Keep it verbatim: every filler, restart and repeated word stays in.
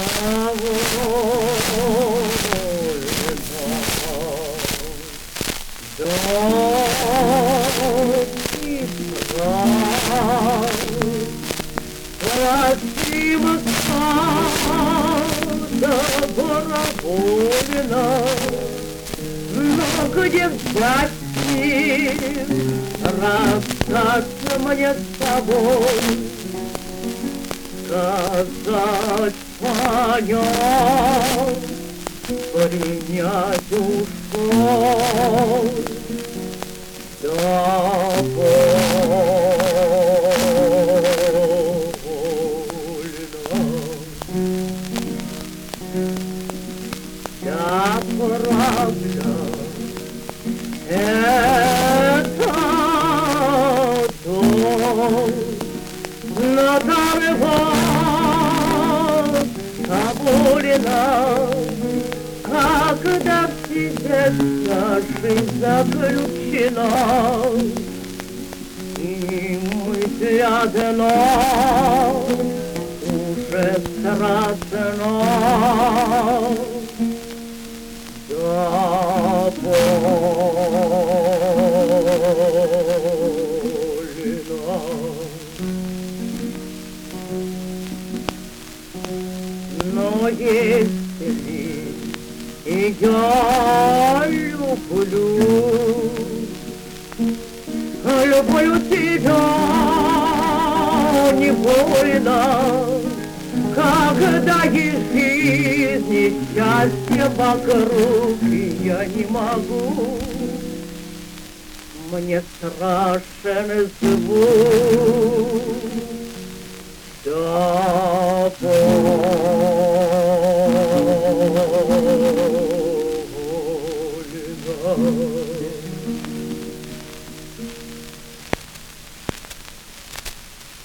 Красиво стало барабулина, но где взять сил расстаться мне с тобой, сказать, понять, принять ушел вся правда — это то, надарывать доволена, когда в сердце жизнь заключена, и мысль одна уже страстна. Но если и я люблю, люблю тебя невольно, когда из жизни счастье вокруг я не могу. Мне страшен звук довольно.